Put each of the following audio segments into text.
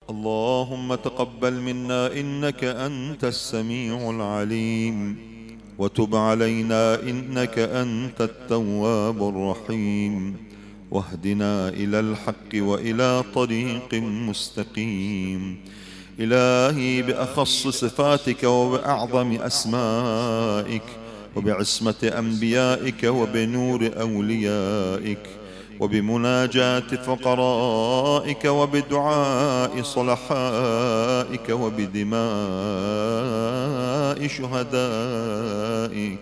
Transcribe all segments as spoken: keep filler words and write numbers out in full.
اللهم تقبل منا إنك أنت السميع العليم، وتب علينا إنك أنت التواب الرحيم، واهدنا إلى الحق وإلى طريق مستقيم. إلهي بأخص صفاتك وبأعظم أسمائك وبعصمة أنبيائك وبنور أوليائك وبمناجاة فقرائك وبدعاء صلحائك وبدماء شهدائك،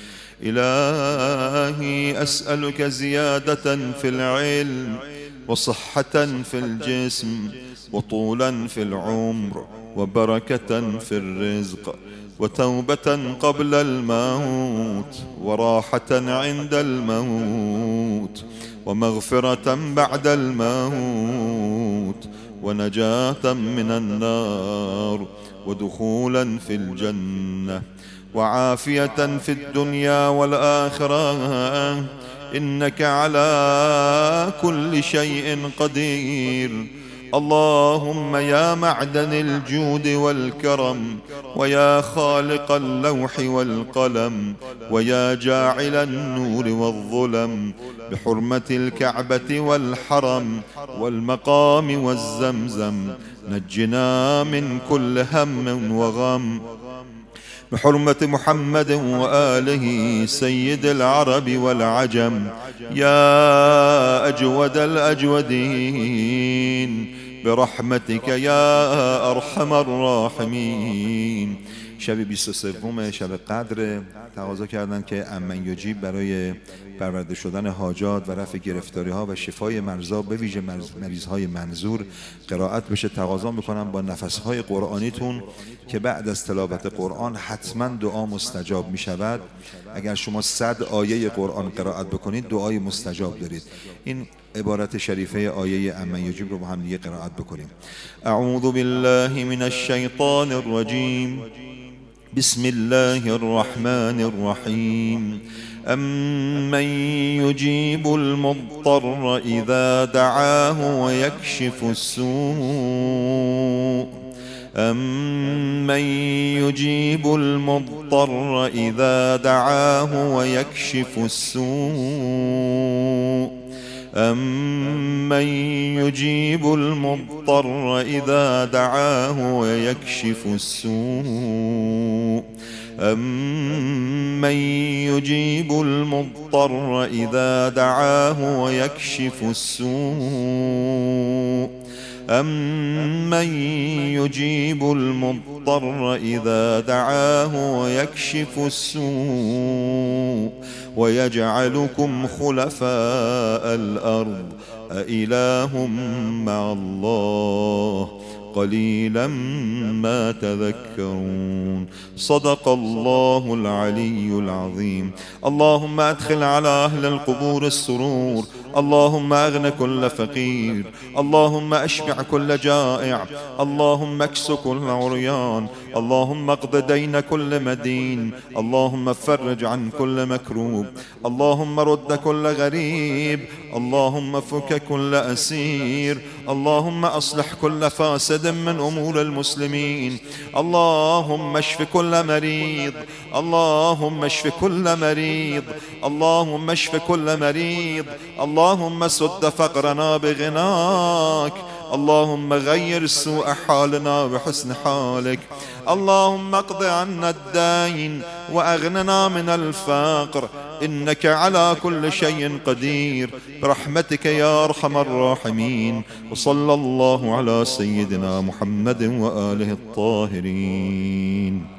إلهي أسألك زيادة في العلم وصحة في الجسم وطولا في العمر وبركة في الرزق وتوبة قبل الموت وراحة عند الموت ومغفرة بعد الموت ونجاة من النار ودخولا في الجنة وعافية في الدنيا والآخرة، إنك على كل شيء قدير. اللهم يا معدن الجود والكرم، ويا خالق اللوح والقلم، ويا جاعل النور والظلم، بحرمة الكعبة والحرم والمقام والزمزم نجنا من كل هم وغم، بحرمة محمد وآله سيد العرب والعجم، يا أجود الأجودين برحمتك يا أرحم الراحمين. شب بیست و سوم شب قدر تقاضا کردن که امن یجیب برای برآورده شدن حاجات و رفع گرفتاری ها و شفای مرضا به ویژه مریض های منظور قرائت بشه. تقاضا میکنم با نفس های قرآنیتون که بعد از تلاوت قرآن حتما دعا مستجاب می شود. اگر شما صد آیه قرآن قرائت بکنید دعای مستجاب دارید. این عبارت شریفه آیه امن یجیب رو با هم دیگه قرائت بکنیم. اعوذ بالله من الشیطان الرجیم، بسم الله الرحمن الرحیم. أمن يجيب المضطر إذا دعاه ويكشف السوء أمن يجيب المضطر إذا دعاه ويكشف السوء أمن يجيب المضطر إذا دعاه ويكشف السوء أمن يجيب المضطر إذا دعاه ويكشف السوء أمن يجيب المضطر إذا دعاه ويكشف السوء ويجعلكم خلفاء الأرض أإله مع الله قليلا ما تذكرون. صدق الله العلي العظيم. اللهم أدخل على أهل القبور السرور، اللهم أغن كل فقير، اللهم أشبع كل جائع، اللهم اكس كل عريان، اللهم اقض دين كل مدين، اللهم فرج عن كل مكروب، اللهم رد كل غريب، اللهم فك كل أسير، اللهم أصلح كل فاسد من أمور المسلمين، اللهم اشف كل مريض، اللهم اشف كل مريض، اللهم اشف كل مريض، اللهم سد فقرنا بغناك، اللهم غير سوء حالنا بحسن حالك، اللهم اقض عنا الدين وأغننا من الفقر، إنك على كل شيء قدير برحمتك يا أرحم الراحمين. وصلى الله على سيدنا محمد وآله الطاهرين.